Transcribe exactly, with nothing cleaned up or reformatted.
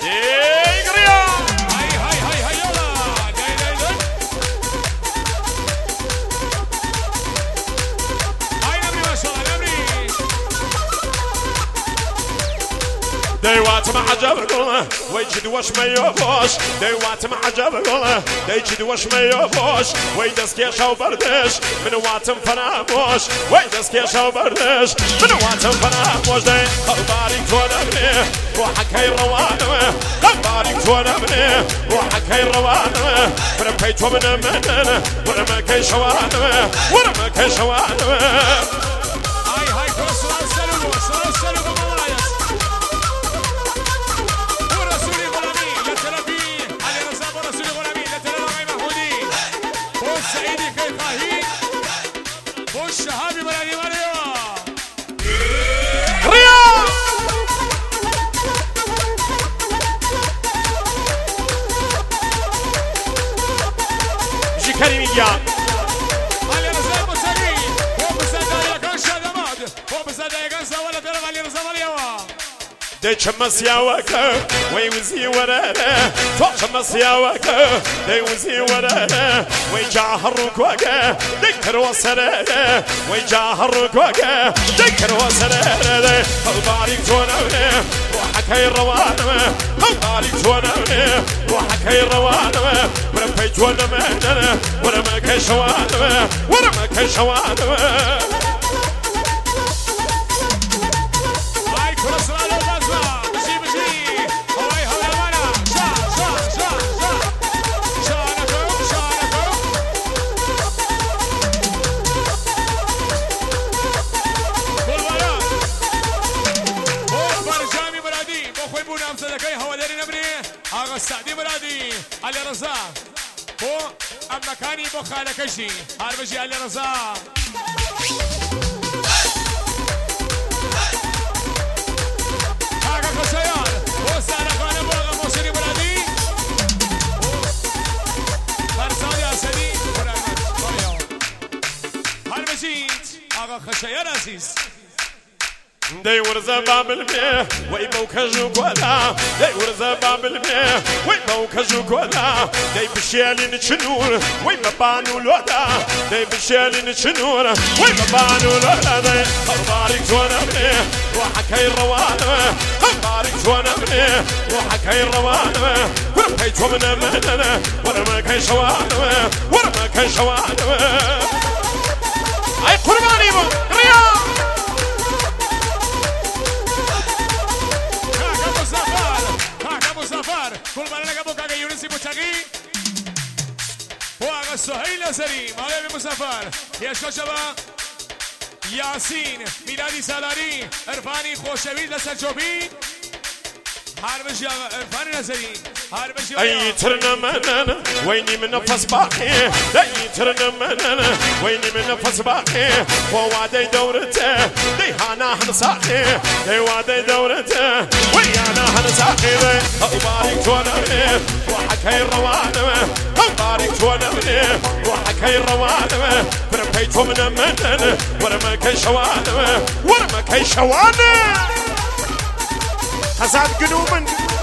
ديوات ما عجب قوله ويجد وش ما يبوش ديوات ما عجب قوله ويجد وش ما يبوش ويدس كيشة وبردش من واتم فناموش ويدس كيشة وبردش من واتم فناموش دي خباري تونا بني روحك هاي روانه خباري تونا بني روحك هاي روانه من بيت ومن منن ورما كي شوانه ورما كي شوانه هاي هاي كرسل السلو كرسل السلو الشهابي بلادي ماريو رياض جي كريمية علي رزاق مساري هو بسادة يا كان شادمات هو بسادة يا كان سوالة ترى علي رزاق ماريو دي شمس يا وكا ويوزي ورانا تو شمس يا وكا دي وزي ورانا ويجاهرك وكا دكر وسرانا ويجاهرك وكا دكر وسرانا دي خبارك تونا روحك هاي الروانة خبارك تونا روحك هاي الروانة ورمي تونا مهننا ورمي كي شوانا ورمي كي شوانا السعدي بلادي علي رزاق هو أما كان يبخ على كشي هاربجي علي رزاق هاكا خشيان هو سارة خانة بوغا موسيني بلادي فرسان يا سدي هاربجي هاكا خشيان عزيز دي ورزة باب المياه ويبوك جوكولا دي ورزة باب المياه ويبوك جوكولا دي بشيالي نشنور ويبابانو لودا دي بشيالي نشنور ويبابانو لودا دي خبارك تونا بني روحك هاي الروانة خبارك تونا بني روحك هاي الروانة ورمي تومنا مننا ورمي كي شوانا ورمي كي شوانا اي قرباني بو رياض كل ما لقى بوكا يونسي بوتشاقي هو السهيل سليم علي بمسافر يا شباب ياسين ميلادي سالاري عرفاني خوشويد لسلجوبي هاربجي عرفاني نزري هاربجي اي ترنا مننا ويني من نفس باقي اي ترنا مننا ويني من نفس باقي هو وادي دورته دي هانا هنساقي دي وادي دورته ويانا هنساقي بارك تونا روحك هاي الروانه بارك تونا روحك هاي الروانه برميت من مننا ورما كي شوانه ورما كي شوانه حساد قلوب